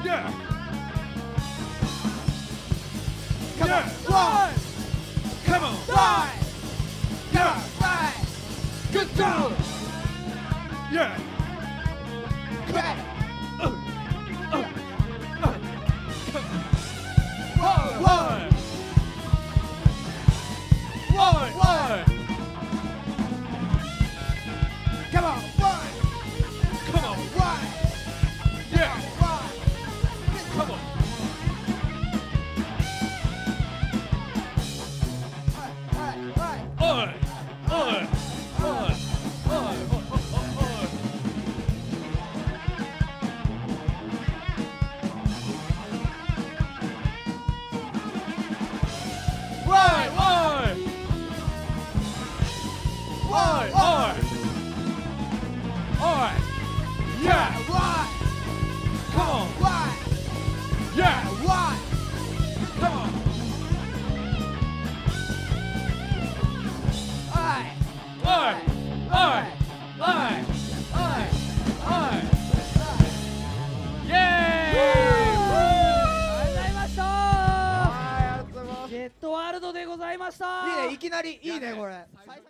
Yeah. Come Yeah. on, run. Come on. Die. Yeah. Die. Good job. Yeah. Back. One. Come on, run. Come on. Run. Yeah. Run. Come on. Alright. Oi. Oi. Oi. Oi. Run. Oi. Run. Oi. Oi. Yeah. Run. Come on. Run. Yeah. Run. Come on. Alright. Oi. Oi. Oi. Oi. Oi. Yay! ありがとうございました。 はい、ありがとうございます。 ジェットワールドでございました。 いいね、いきなりいいねこれ。